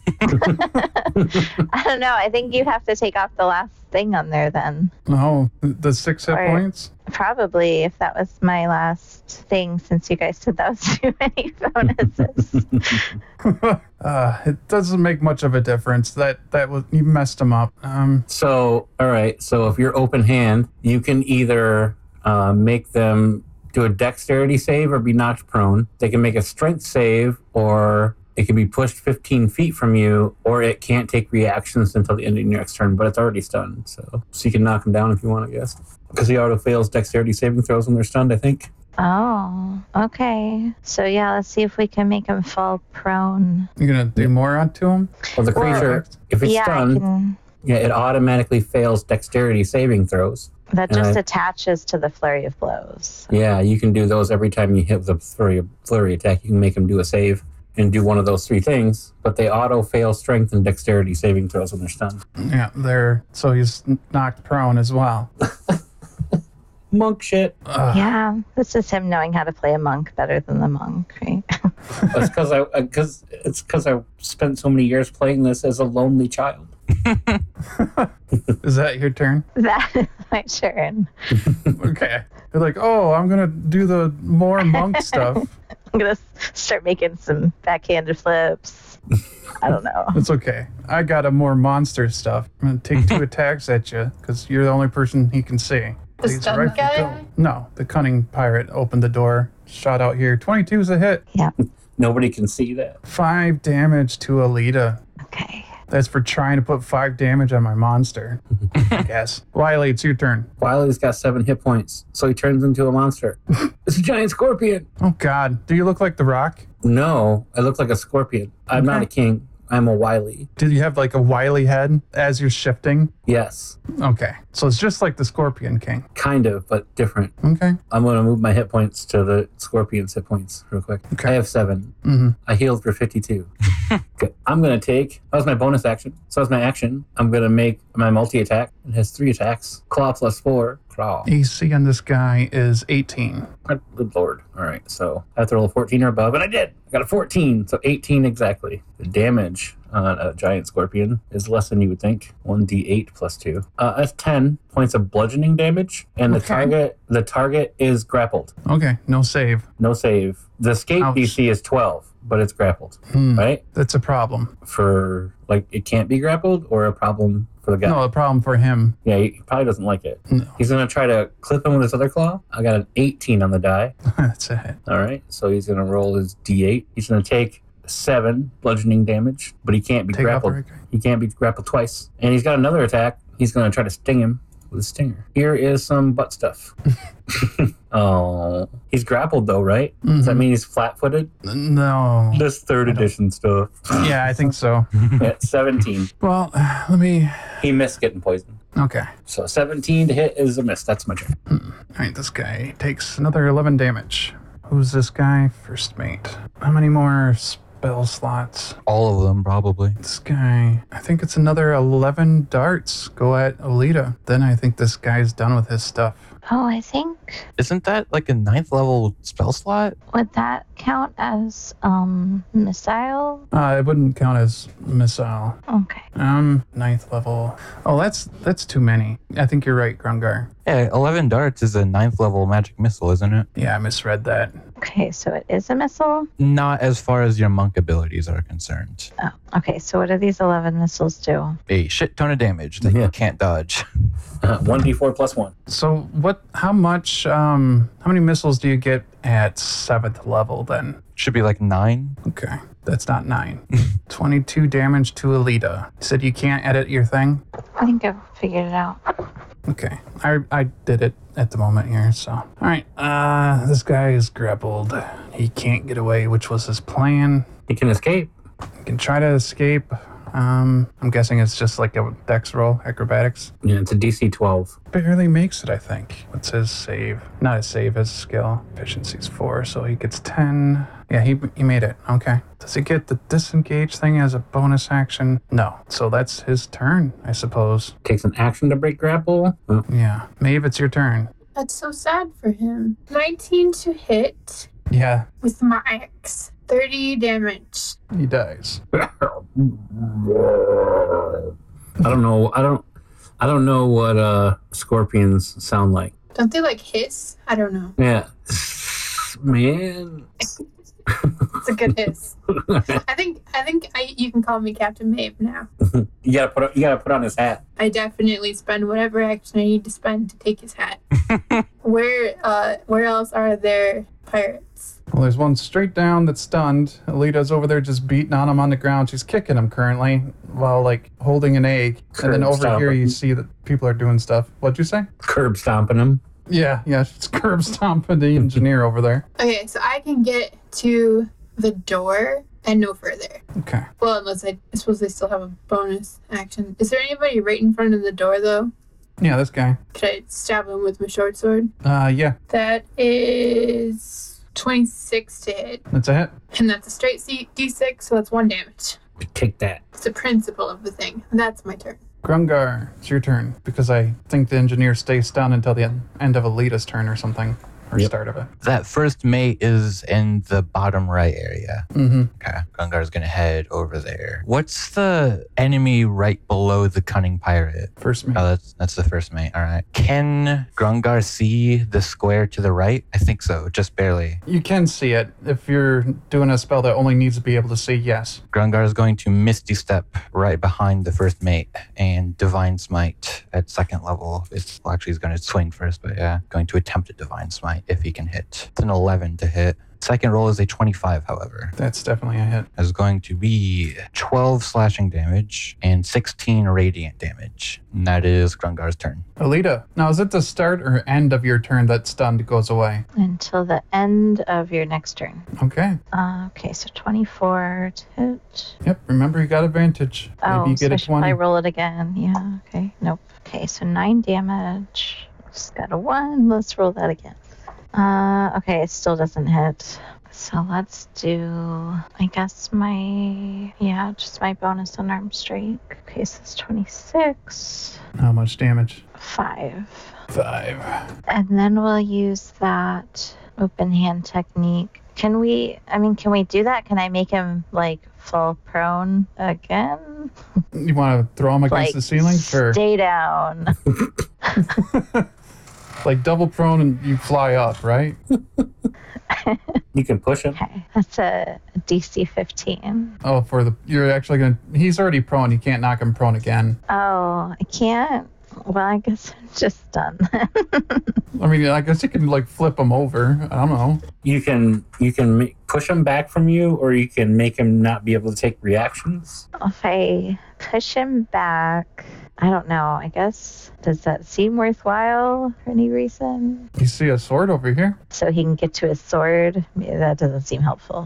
I don't know. I think you have to take off the last thing on there then. No. The six hit Or- points? Probably, if that was my last thing, since you guys said that was too many bonuses. uh, it doesn't make much of a difference. That that was you messed him up. Um, So, all right. So if you're open hand, you can either uh, make them do a dexterity save or be knocked prone. They can make a strength save, or it can be pushed fifteen feet from you, or it can't take reactions until the end of your next turn, but it's already stunned. So, so you can knock them down if you want, I guess. Because he auto fails dexterity saving throws when they're stunned, I think. Oh, okay. So yeah, let's see if we can make him fall prone. you're gonna do more onto him? Well, the Well- creature, if it's yeah, I stunned, can, yeah, it automatically fails dexterity saving throws. that and just I- attaches to the flurry of blows. Yeah, you can do those every time you hit with a flurry, flurry attack. You can make them do a save and do one of those three things, but they auto fail strength and dexterity saving throws when they're stunned. Yeah, there. So he's knocked prone as well. Monk shit. Ugh. Yeah, this is him knowing how to play a monk better than the monk, right? It's because I because it's because I spent so many years playing this as a lonely child. Is that your turn? That is my turn. Okay. You're like, oh, I'm gonna do the more monk stuff. I'm gonna start making some backhanded flips. I don't know. It's okay. I got a more monster stuff. I'm gonna take two attacks at you because you're the only person he can see. The He's stun right for guy? kill. No, the cunning pirate opened the door, shot out here. twenty-two is a hit. Nobody can see that. Five damage to Alita. Okay. That's for trying to put five damage on my monster. I guess. Wiley, it's your turn. Wiley's got seven hit points, so he turns into a monster. It's a giant scorpion. Oh God, do you look like The Rock? No, I look like a scorpion. I'm not Okay. a king. I'm a Wily. Did you have like a Wiley head as you're shifting? Yes, Okay, so it's just like the Scorpion King. kind of, but different. Okay. I'm going to move my hit points to the scorpion's hit points real quick. Okay. I have seven. Mm-hmm. I healed for fifty-two. Okay. I'm going to take, that was my bonus action. So that was my action. I'm going to make my multi attack. It has three attacks. Claw plus four. Crawl. A C on this guy is eighteen. Good lord. All right. So I have to roll a fourteen or above, and I did. I got a fourteen. So eighteen exactly. The damage on a giant scorpion is less than you would think. one d eight plus two. Uh, that's ten points of bludgeoning damage, and the Okay. target the target is grappled. Okay, no save. No save. The escape Ouch. D C is twelve, but it's grappled, Hmm, right? That's a problem. For like it can't be grappled, or a problem for the guy. No, a problem for him. Yeah, he probably doesn't like it. No. He's going to try to clip him with his other claw. I got an eighteen on the die. That's a hit. All right, so he's going to roll his d eight. He's going to take seven bludgeoning damage, but he can't be Take out the grappled. right guy. He can't be grappled twice. And he's got another attack. He's going to try to sting him with a stinger. Here is some butt stuff. Oh, he's grappled though, right? Does that Mhm. mean he's flat-footed? No. This third edition stuff. Yeah, I think so. Yeah, seventeen. Well, let me. He missed getting poisoned. Okay. So seventeen to hit is a miss. That's my turn. All right, this guy takes another eleven damage. Who's this guy? First mate. How many more spell slots? All of them, probably. This guy, I think it's another eleven darts go at Alita. Then I think this guy's done with his stuff. Oh, I think Isn't that like a ninth level spell slot? would that count as um missile? Uh, it wouldn't count as missile. Okay. Um, ninth level. Oh, that's that's too many. I think you're right, Grungar. Yeah, eleven darts is a ninth level magic missile, isn't it? Yeah, I misread that. Okay, so it is a missile. Not as far as your monk abilities are concerned. Oh, okay. So what do these eleven missiles do? A shit ton of damage that Yeah. you can't dodge. Uh, one d four plus one. So what? How much? Um, how many missiles do you get at seventh level then? Should be like nine. Okay, that's not nine. Twenty-two damage to Alita. You said you can't edit your thing. I think I've figured it out. Okay, I I did it at the moment here. So all right, uh, this guy is grappled. He can't get away, which was his plan. He can escape. He can try to escape. Um, I'm guessing it's just like a dex roll, acrobatics. Yeah, it's a D C twelve. Barely makes it, I think. What's his save? Not his save, his skill. Efficiency's four, so he gets ten. Yeah, he he made it. Okay. Does he get the disengage thing as a bonus action? No. So that's his turn, I suppose. Takes an action to break grapple. Oh, Yeah. Maeve, it's your turn. That's so sad for him. nineteen to hit Yeah, with my axe. thirty damage. he dies. I don't know. I don't. I don't know what uh scorpions sound like. Don't they like hiss? I don't know. Yeah, man. It's a good hiss. I think I think I, you can call me Captain Maeve now. You gotta put. You gotta put on his hat. I definitely spend whatever action I need to spend to take his hat. Where uh where else are there pirates? Well, there's one straight down that's stunned. Alita's over there just beating on him on the ground. She's kicking him currently while, like, holding an egg. And then Curb over stomping. here you see that people are doing stuff. What'd you say? Curb stomping him. Yeah, yeah, it's curb stomping the engineer over there. Okay, so I can get to the door and no further. Okay. Well, unless I, I suppose they still have a bonus action. Is there anybody right in front of the door though? Yeah, this guy. Could I stab him with my short sword? Uh, yeah, That is twenty-six to hit. that's a hit. And that's a straight C- D six, so that's one damage. Take that. It's the principle of the thing. That's my turn. Grungar, it's your turn. Because I think the engineer stays stunned until the end of Alita's turn or something. Or Yep. start of it. That first mate is in the bottom right area. Mm-hmm. Okay. Gungar's gonna head over there. What's the enemy right below the cunning pirate? First mate. Oh, that's that's the first mate. All right. Can Grungar see the square to the right? I think so, just barely. You can see it if you're doing a spell that only needs to be able to see yes. Grungar is going to Misty Step right behind the first mate and Divine Smite at second level. It's well, actually he's going to swing first, but yeah, going to attempt a Divine Smite if he can hit. It's an eleven to hit. Second roll is a twenty-five, however. That's definitely a hit. Is going to be twelve slashing damage and sixteen radiant damage. And that is Grungar's turn. Alita, now is it the start or end of your turn that stunned goes away? Until the end of your next turn. Okay. Uh, okay, so twenty-four to hit. Yep, remember you got advantage. Maybe Oh, you so get I a should probably twenty. roll it again. Yeah, okay. Nope. Okay, so nine damage. Just got a one. Let's roll that again. Uh, okay, it still doesn't hit. So let's do, I guess my, yeah, just my bonus unarmed strike. Okay, so it's twenty-six. How much damage? Five. Five. And then we'll use that open hand technique. Can we, I mean, can we do that? Can I make him, like, fall prone again? You want to throw him against Like, the ceiling? Sure. stay down. Like double prone and you fly up, right? You can push him. Okay, that's a D C fifteen. Oh, for the you're actually gonna. He's already prone. You can't knock him prone again. Oh, I can't. Well, I guess I'm just done. I mean, I guess you can like flip him over. I don't know. You can you can ma- push him back from you, or you can make him not be able to take reactions. If I push him back, I don't know. I guess, does that seem worthwhile for any reason? You see a sword over here? So he can get to his sword? Yeah, that doesn't seem helpful.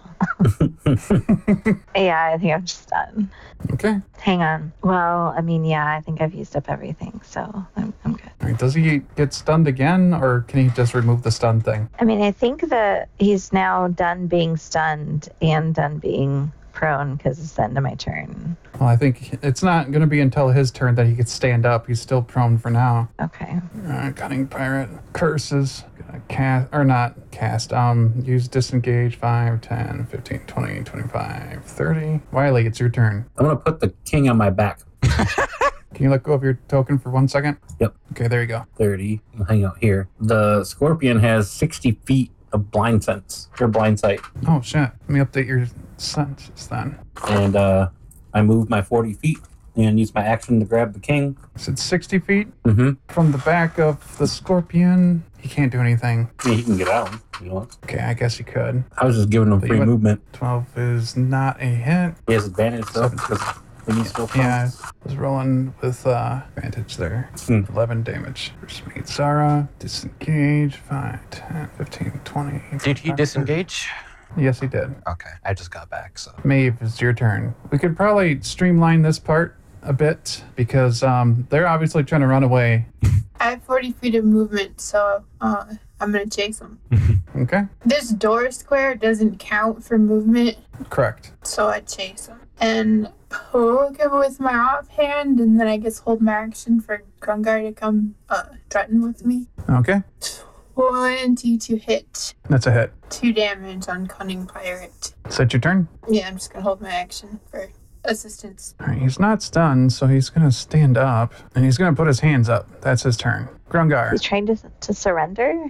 Yeah, I think I'm just done. Okay. Hang on. Well, I mean, yeah, I think I've used up everything, so I'm, I'm good. All right, does he get stunned again, or can he just remove the stun thing? I mean, I think that he's now done being stunned and done being prone because it's the end of my turn. Well, I think it's not going to be until his turn that he gets stand up. He's still prone for now. Okay. Uh, cunning pirate curses. Gonna cast or not cast. Um, use disengage. five, ten, fifteen, twenty, twenty-five, thirty. Wiley, it's your turn. I'm gonna put the king on my back. Can you let go of your token for one second? Yep. Okay, there you go. thirty. I'll hang out here. The scorpion has sixty feet of blind sense or blind sight, Oh shit. Let me update your senses then. and uh, I moved my forty feet and used my action to grab the king. Is it sixty feet Mm-hmm. from the back of the scorpion? He can't do anything. I mean, he can get out if he wants. Okay, I guess he could. I was just giving him But you free went- movement. twelve is not a hit. He has advantage though because when he's still prone. Yeah, I was rolling with uh, advantage there. Hmm. eleven damage. First meet Zara. Disengage. five, ten, fifteen, twenty. Did he disengage? Yes, he did. Okay, I just got back, so. Maeve, it's your turn. We could probably streamline this part a bit because um, they're obviously trying to run away. I have forty feet of movement, so uh, I'm gonna chase him. Okay? This door square doesn't count for movement, Correct. so I chase him. And poke him with my offhand, and then I guess hold my action for Grungar to come uh, threaten with me. Okay? twenty to hit. That's a hit. Two damage on Cunning Pirate. Is that your turn? Yeah, I'm just gonna hold my action for assistance. All right, he's not stunned, so he's going to stand up and he's going to put his hands up. That's his turn. Grungar. He's trying to to surrender?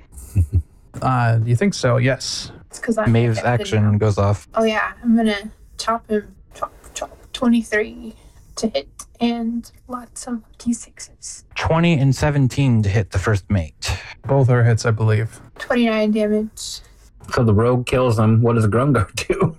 Uh, you think so? Yes. It's because I'm Maeve's captain action now. goes off. Oh yeah, I'm gonna chop him. Chop, chop. twenty-three to hit and lots of d sixes. twenty and seventeen to hit the first mate. Both are hits, I believe. twenty-nine damage. So the rogue kills him. What does Grungar do?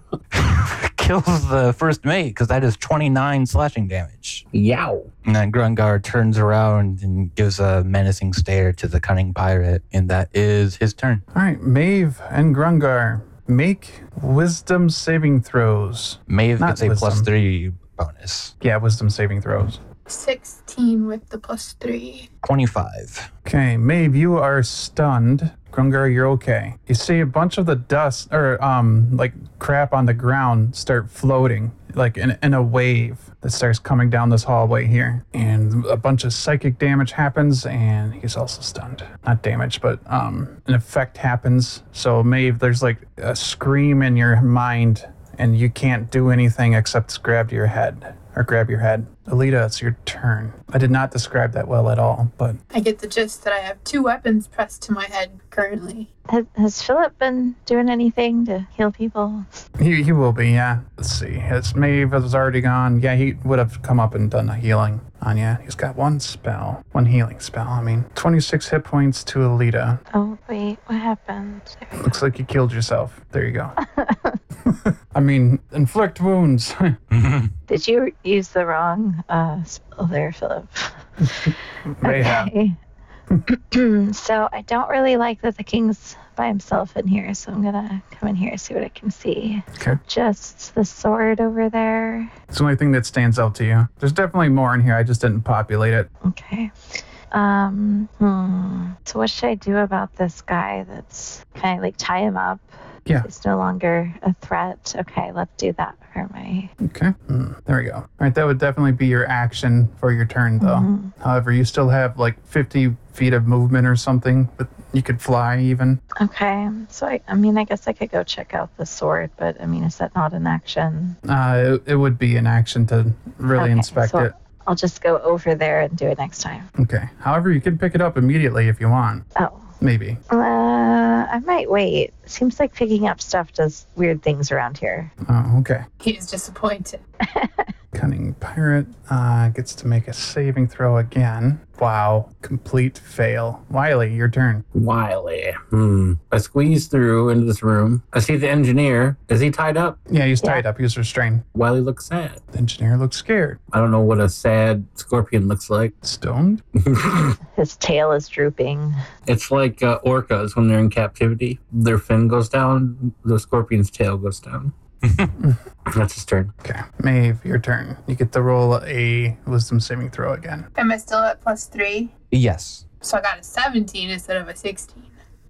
Kills the first mate because that is twenty-nine slashing damage. Yow. And then Grungar turns around and gives a menacing stare to the cunning pirate, and that is his turn. All right, Maeve and Grungar, make wisdom saving throws. Maeve Not gets a plus wisdom. three bonus. Yeah, wisdom saving throws. sixteen with the plus three. twenty-five. Okay, Maeve, you are stunned. Grungar, you're okay. You see a bunch of the dust, or um, like crap on the ground start floating, like in, in a wave that starts coming down this hallway here. And a bunch of psychic damage happens, and he's also stunned. Not damage, but um, an effect happens. So, Maeve, there's like a scream in your mind, and you can't do anything except grab your head. Or grab your head. Alita, it's your turn. I did not describe that well at all, but I get the gist that I have two weapons pressed to my head currently. Has, has Philip been doing anything to heal people? he, he will be, yeah. Let's see. His Maeve was already gone. Yeah, he would have come up and done a healing on you. He's got one spell. One healing spell, I mean. twenty-six hit points to Alita. Oh, wait, what happened? Looks like you killed yourself. There you go. I mean, inflict wounds. Did you use the wrong uh, spell there, Philip? May have. Okay. So I don't really like that the king's by himself in here, so I'm gonna come in here and see what I can see. Okay. Just the sword over there. It's the only thing that stands out to you. There's definitely more in here. I just didn't populate it. Okay. Um, hmm. So what should I do about this guy that's kind of like tie him up? Yeah. He's no longer a threat. Okay, let's do that for my... Okay. Mm, there we go. All right, that would definitely be your action for your turn, though. Mhm. However, you still have like fifty feet of movement or something, but you could fly even. Okay, so I, I mean, I guess I could go check out the sword, but I mean, is that not an action? Uh, it, it would be an action to really Okay, inspect so it. I'll just go over there and do it next time. Okay. However, you can pick it up immediately if you want. Oh. Maybe. Uh, I might wait. Seems like picking up stuff does weird things around here. Oh, okay. He's disappointed. Cunning pirate uh, gets to make a saving throw again. Wow. Complete fail. Wiley, your turn. Wiley. Hmm. I squeeze through into this room. I see the engineer. Is he tied up? Yeah, he's Yeah. tied up. He's restrained. Wiley looks sad. The engineer looks scared. I don't know what a sad scorpion looks like. Stoned? His tail is drooping. It's like uh, orcas when they're in captivity. Their fin goes down, the scorpion's tail goes down. That's his turn. Okay. Maeve, your turn. You get to roll a wisdom saving throw again. Am I still at plus three? Yes. So I got a seventeen instead of a sixteen.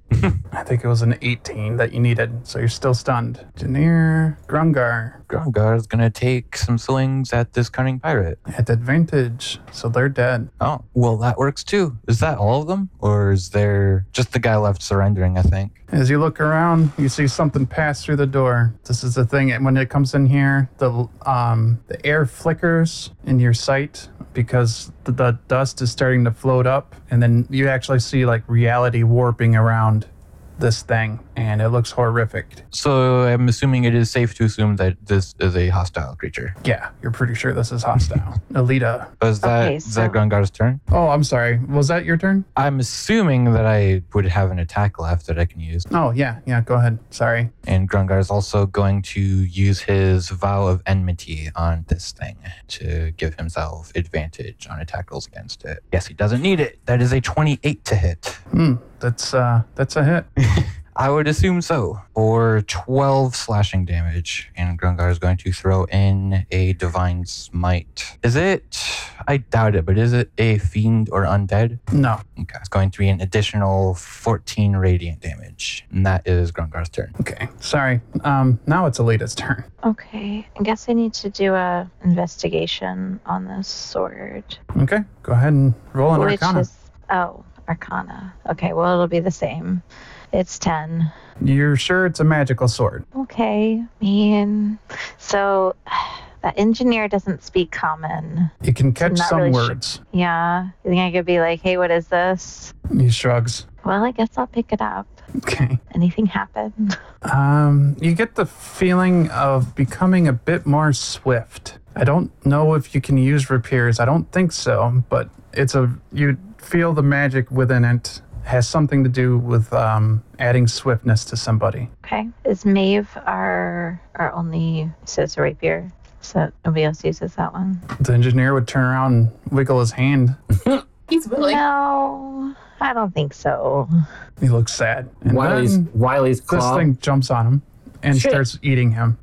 I think it was an eighteen that you needed, so you're still stunned. Engineer Grungar Grongar is going to take some swings at this cunning pirate. at advantage, so they're dead. Oh, well, that works too. Is that all of them? Or is there just the guy left surrendering, I think? As you look around, you see something pass through the door. This is the thing, and when it comes in here, the um the air flickers in your sight because the, the dust is starting to float up, and then you actually see like reality warping around this thing, and it looks horrific. So I'm assuming it is safe to assume that this is a hostile creature. Yeah, you're pretty sure this is hostile. Alita. Is that, Okay, is so- that Grongar's turn? Oh, I'm sorry. Was that your turn? I'm assuming that I would have an attack left that I can use. Oh, yeah, yeah, go ahead. Sorry. And Grongar is also going to use his Vow of Enmity on this thing to give himself advantage on attack rolls against it. Yes, he doesn't need it. That is a twenty-eight to hit. Hmm, that's uh that's a hit. I would assume so. For twelve slashing damage. And Grungar is going to throw in a Divine Smite. Is it? I doubt it, but is it a fiend or undead? No. Okay. It's going to be an additional fourteen radiant damage. And that is Grungar's turn. Okay. Sorry. Um now it's Alita's turn. Okay, I guess I need to do a investigation on this sword. Okay. Go ahead and roll an Which arcana. is, oh, Arcana. Okay, well, it'll be the same. It's ten. You're sure it's a magical sword? Okay, man. So, that engineer doesn't speak common. You can catch not some really sure. words. Yeah, you think I could be like, hey, what is this? He shrugs. Well, I guess I'll pick it up. Okay. Anything happen? Um, you get the feeling of becoming a bit more swift. I don't know if you can use rapiers. I don't think so, but it's a you feel the magic within it has something to do with um, adding swiftness to somebody. Okay. Is Maeve our our only says rapier? So nobody else uses that one? The engineer would turn around and wiggle his hand. He's willing. No, I don't think so. He looks sad. And Wiley's then Wiley's this claw. thing jumps on him and Shit. starts eating him.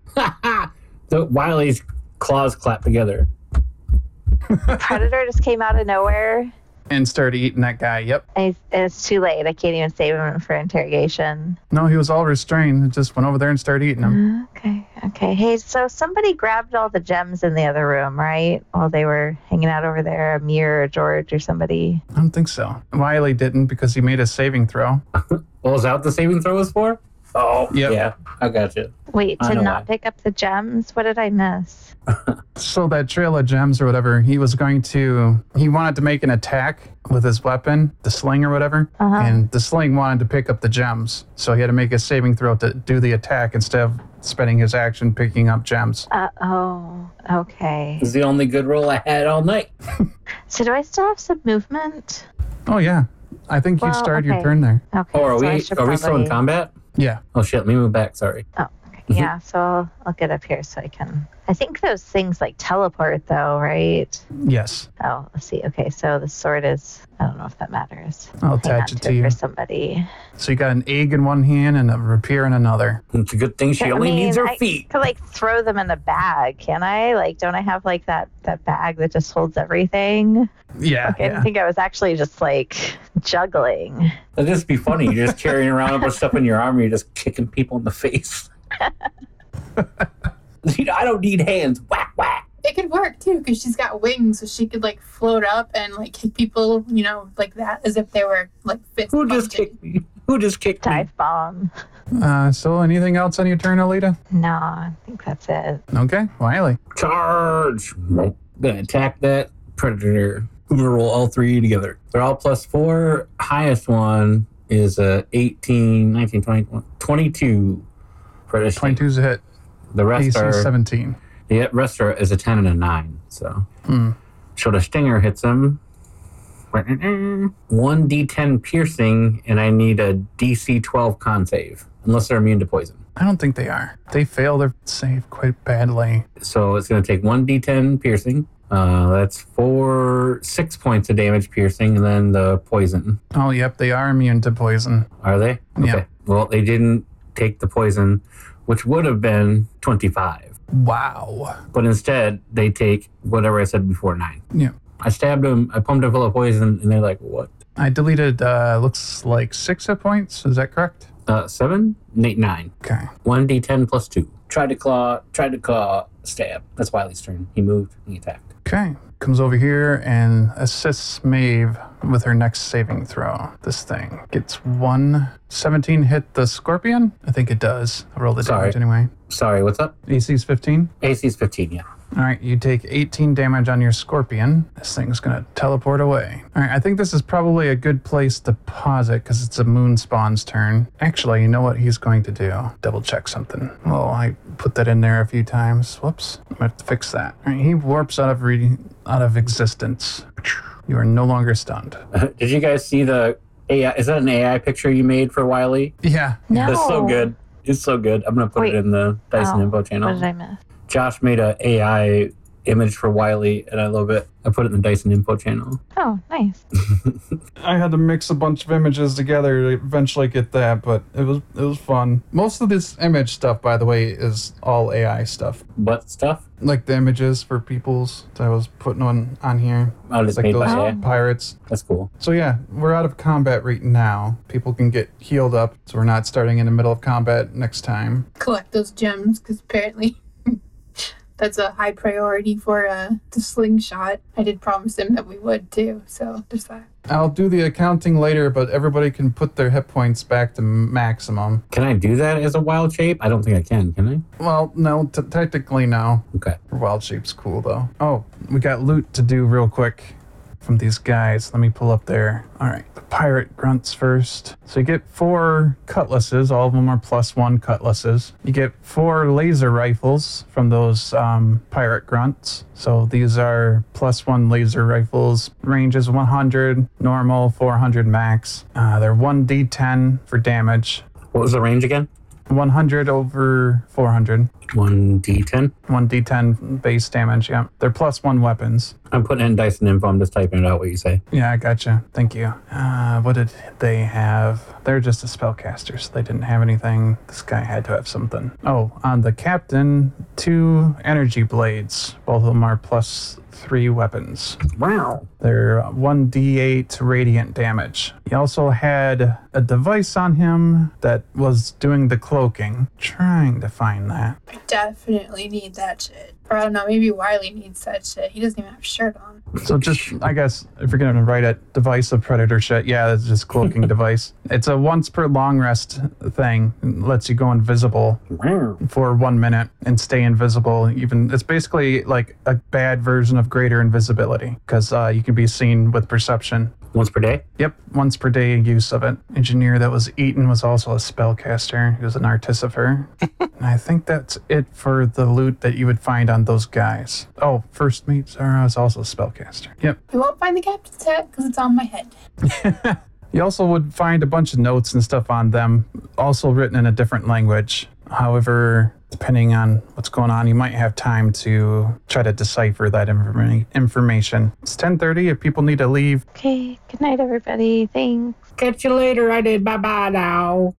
So Wiley's claws clap together. Predator just came out of nowhere. And started eating that guy. Yep. I, it's too late. I can't even save him for interrogation. No, he was all restrained. Just went over there and started eating him. Okay. Okay. Hey, so somebody grabbed all the gems in the other room, right? While they were hanging out over there, Amir or George or somebody. I don't think so. Wiley didn't because he made a saving throw. What was that what the saving throw was for? Oh, Yep. yeah. I got you. Wait, I to know not why. pick up the gems? What did I miss? So that trail of gems or whatever, he was going to, he wanted to make an attack with his weapon, the sling or whatever, Uh-huh. and the sling wanted to pick up the gems. So he had to make a saving throw to do the attack instead of spending his action picking up gems. Uh oh. Okay. This is the only good roll I had all night. So do I still have some movement? Oh yeah, I think you Well, started your okay. turn there. Okay. Oh, are so I we should are we still in probably- combat? Yeah. Oh shit, let me move back, sorry. Oh, okay. Yeah, so I'll, I'll get up here so I can. I think those things like teleport though, right? Yes. Oh, let's see. Okay, so the sword is. I don't know if that matters. I'll Hang attach on it to to you. for somebody. So you got an egg in one hand and a rapier in another. It's a good thing she I only mean, needs her I feet. could like throw them in a bag, can I? Like, don't I have like that that bag that just holds everything? Yeah. Like, I yeah. didn't think I was actually just like juggling. That'd just be funny. You're just carrying around a bunch of stuff in your arm. You're just kicking people in the face. I don't need hands. Whack whack. It could work too because she's got wings, so she could like float up and like kick people, you know, like that, as if they were like fist Who just punching. kicked me? Who just kicked me? Dive bomb. Uh, so anything else on your turn, Alita? No, I think that's it. Okay. Wiley. Charge! I'm gonna attack that predator. I'm gonna roll all three together. They're all plus four. Highest one is a eighteen, nineteen, twenty, twenty-two for the stinger. twenty-two's a hit. The rest A C are seventeen. the rest are is a ten and a nine. So, Hmm. so the stinger hits him. one d ten piercing, and I need a D C twelve con save, unless they're immune to poison. I don't think they are. They fail their save quite badly. So it's going to take one d ten piercing. Uh, that's four, six points of damage piercing, and then the poison. Oh, yep, they are immune to poison. Are they? Okay. Yeah. Well, they didn't take the poison, which would have been twenty-five. Wow. But instead, they take whatever I said before, nine. Yeah. I stabbed them, I pumped them full of poison, and they're like, what? I deleted, uh, looks like six hit points. Is that correct? Uh, seven? Eight, nine. Okay. one d ten plus two. Tried to claw, tried to claw, stab. That's Wiley's turn. He moved, he attacked. Okay. Comes over here and assists Maeve with her next saving throw. This thing gets one seventeen hit the scorpion. I think it does. I'll roll the Sorry. damage anyway. Sorry, what's up? A C's fifteen. A C's fifteen, yeah. All right, you take eighteen damage on your scorpion. This thing's gonna teleport away. All right, I think this is probably a good place to pause it because it's a moon spawn's turn. Actually, you know what he's going to do? Double check something. Well, I put that in there a few times. Whoops, I'm gonna have to fix that. All right, he warps out of re- out of existence. You are no longer stunned. Did you guys see the A I? Is that an A I picture you made for Wiley? Yeah. No. That's so good. It's so good. I'm going to put Wait. it in the Dyson Oh, Info What channel. did I miss? Josh made a A I image for Wiley, and I love it. I put it in the Dyson Info channel. Oh, nice. I had to mix a bunch of images together to eventually get that, but it was it was fun. Most of this image stuff, by the way, is all A I stuff. Butt stuff? Like the images for people's that I was putting on on here. Oh, it's It's like made those by A I. Oh. pirates. That's cool. So yeah, we're out of combat right now. People can get healed up, so we're not starting in the middle of combat next time. Collect those gems because apparently that's a high priority for uh, the slingshot. I did promise him that we would too, so there's that. I'll do the accounting later, but everybody can put their hit points back to maximum. Can I do that as a wild shape? I don't think I can. Can Well, no, t- technically no. I? Okay. Wild shape's cool though. Oh, we got loot to do real quick from these guys. Let me pull up there. All right, the pirate grunts first. So you get four cutlasses. All of them are plus one cutlasses. You get four laser rifles from those um, pirate grunts. So these are plus one laser rifles. Range is one hundred, normal, four hundred max. Uh, they're one d ten for damage. What was the range again? one hundred over four hundred. one d ten. one d ten base damage, yeah. They're plus one weapons. I'm putting it in Dyson Info. I'm just typing it out what you say. Yeah, I gotcha. Thank you. Uh, what did they have? They're just a spellcaster, so they didn't have anything. This guy had to have something. Oh, on the captain, two energy blades. Both of them are plus three weapons. Wow. They're one d eight radiant damage. He also had a device on him that was doing the cloaking. Trying to find that. I definitely need that shit. Or I don't know, maybe Wiley needs that shit. He doesn't even have a shirt on. So just, I guess, if you're going to write a device of predator shit, yeah, it's just cloaking device. It's a once per long rest thing. It lets you go invisible Wow. for one minute and stay invisible. Even it's basically like a bad version of greater invisibility because uh, you can be seen with perception. Once per day? Yep, once per day use of it. Engineer that was eaten was also a spellcaster. He was an artificer. And I think that's it for the loot that you would find on those guys. Oh, first mate Zara is also a spellcaster. Yep. I won't find the captain's hat because it's on my head. You also would find a bunch of notes and stuff on them, also written in a different language. However, depending on what's going on, you might have time to try to decipher that informa- information. It's ten thirty if people need to leave. Okay, good night, everybody. Thanks. Catch you later. I did. Bye bye now.